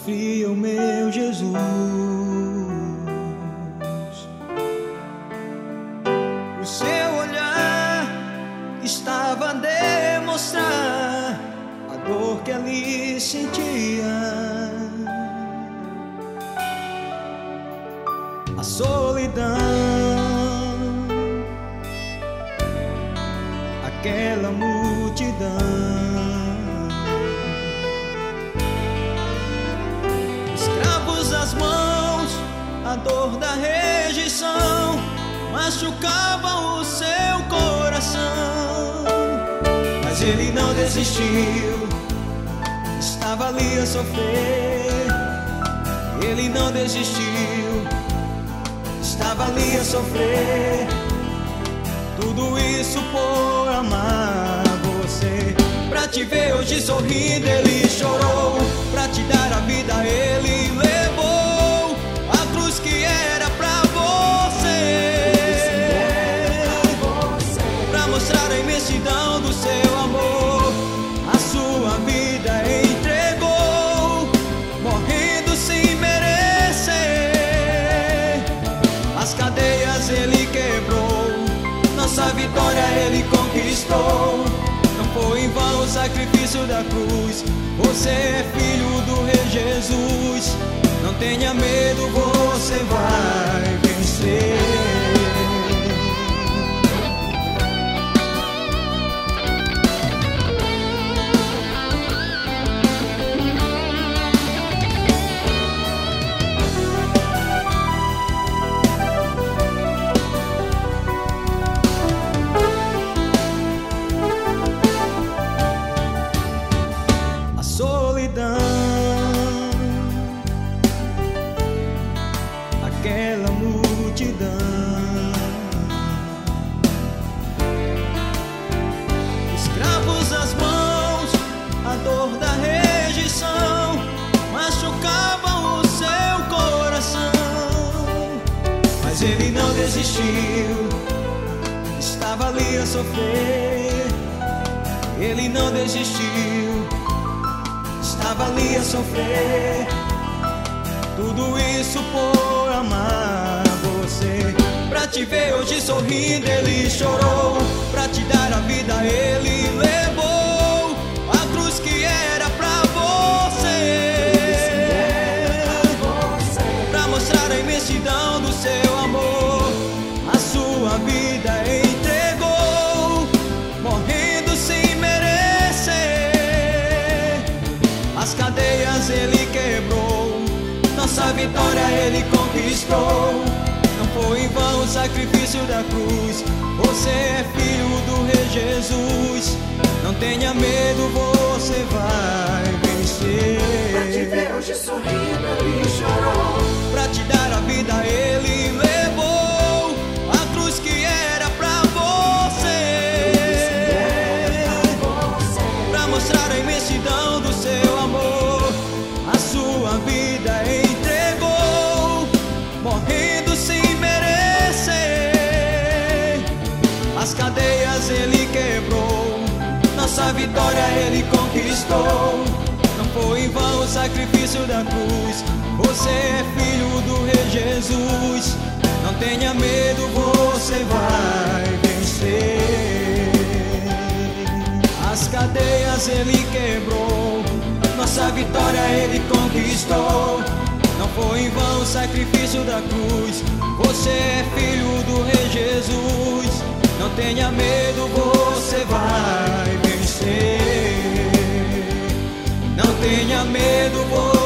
sofria o meu Jesus. O seu olhar estava a demonstrar a dor que ele sentia, a solidão, aquela multidão. Escravos as mãos, a dor da rejeição machucava o seu coração, mas ele não desistiu, estava ali a sofrer. Ele não desistiu, estava ali a sofrer. Tudo isso por amar você. Pra te ver hoje sorrindo ele chorou, pra te dar a vida ele levou a cruz que era pra você, pra mostrar a imensidão do seu amor. A sua vida entregou, morrendo sem merecer. As cadeias ele quebrou, nossa vitória ele conquistou. Não foi em vão o sacrifício da cruz. Você é filho do Rei Jesus. Não tenha medo, você vai vencer. Aquela multidão, escravos as mãos, a dor da rejeição machucava o seu coração, mas ele não desistiu, estava ali a sofrer. Ele não desistiu, estava ali a sofrer. Tudo isso por amar você. Pra te ver hoje sorrindo ele chorou, pra te dar a vida ele levou a cruz que era pra você, pra mostrar a imensidão do seu amor. A sua vida entregou, morrendo sem merecer. As cadeias ele quebrou, nossa vitória ele conquistou. Não foi em vão o sacrifício da cruz. Você é filho do Rei Jesus. Não tenha medo, você vai vencer. Pra te ver hoje sorrindo ele chorou, pra te dar a vida ele levou a cruz que era pra você, pra mostrar a imensidão do seu amor. A sua vida entregou, morrendo sem merecer. As cadeias ele quebrou, nossa vitória ele conquistou. Não foi em vão o sacrifício da cruz. Você é filho do Rei Jesus. Não tenha medo, você vai vencer. As cadeias ele quebrou, nossa vitória ele conquistou. Não foi em vão o sacrifício da cruz. Você é filho do Rei Jesus. Não tenha medo, você vai vencer. Não tenha medo, você